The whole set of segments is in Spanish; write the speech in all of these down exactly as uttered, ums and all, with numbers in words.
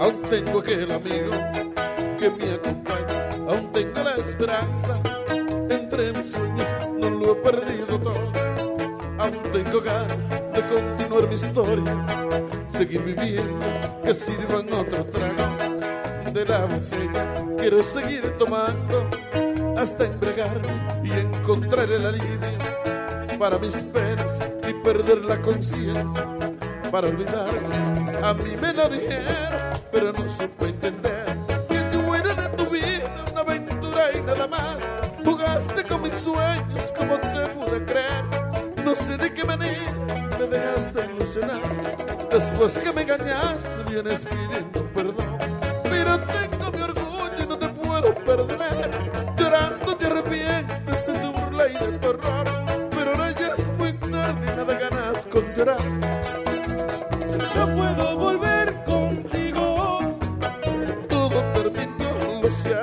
Aún tengo aquel amigo que me acompaña, aún tengo la esperanza entre mis sueños, no lo he perdido todo. Aún tengo ganas de continuar mi historia, seguir viviendo, que sirvan otro trago de la botella. Quiero seguir tomando hasta embriagarme y encontrar el alivio para mis penas y perder la conciencia, para olvidarme. A mí me lo dijeron, pero no supe entender que tú eras de tu vida una aventura y nada más. Jugaste con mis sueños, como te pude creer. No sé de qué manera me dejaste ilusionar. Después que me engañaste vienes pidiendo perdón, pero tengo mi orgullo y no te puedo perdonar. Llorando te arrepientes de tu burla y de tu error, pero ahora ya es muy tarde y nada ganas con llorar. No puedo volver contigo, todo terminó, lo sé.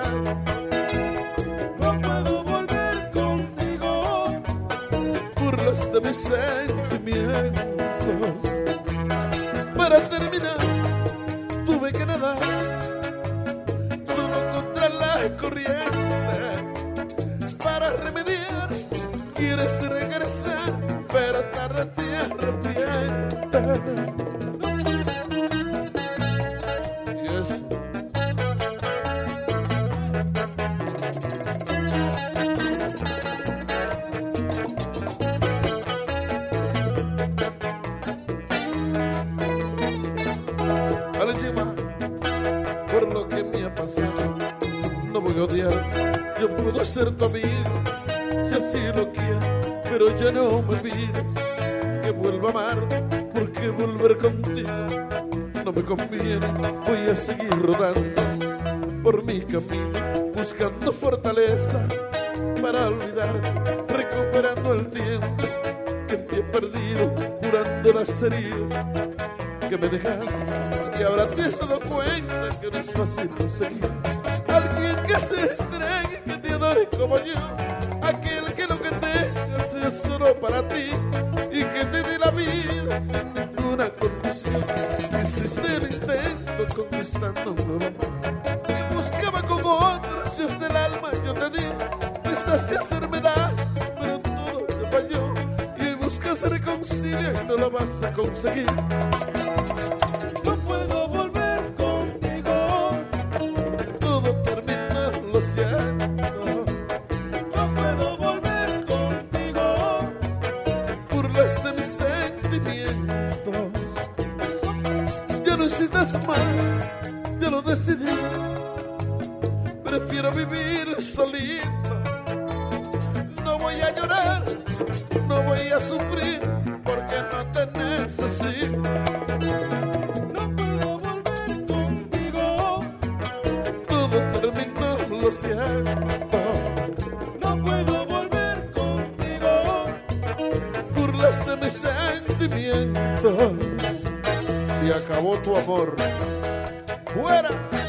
no puedo volver contigo. Burlas de mis sentimientos. Para terminar tuve que nadar solo contra la corriente. Para remediar quieres regresar, pero tarde te arrepientes. Y eso. Alejima, por lo que me ha pasado, no voy a odiar. Yo puedo ser tu amigo si así lo quieres, pero ya no me pides que vuelva a amarte, porque volver contigo no me conviene. Voy a seguir rodando por mi camino, buscando fortaleza para olvidarte, recuperando el tiempo que te he perdido, curando las heridas que me dejaste. Y ahora te has dado cuenta que no es fácil conseguir alguien que se estregue, que te adore como yo, aquel que lo que tenga sea solo para ti y que te dé la vida sin ninguna condición. Hiciste el intento conquistando un nuevo amor y buscaba con otros dios del alma. Yo te di, pensaste hacerme daño, pero todo te falló y hoy buscas reconciliar y no lo vas a conseguir. No puedo volver contigo, Todo termina, lo siento. no puedo volver contigo. Burlas de mis sentimientos. Ya no existes más, ya lo decidí. Prefiero vivir solito. No voy a llorar, no voy a sufrir, porque no te necesito. No puedo volver contigo, Todo terminó, lo siento. no puedo volver contigo. Burlas de mis sentimientos. Se acabó tu amor. Fuera.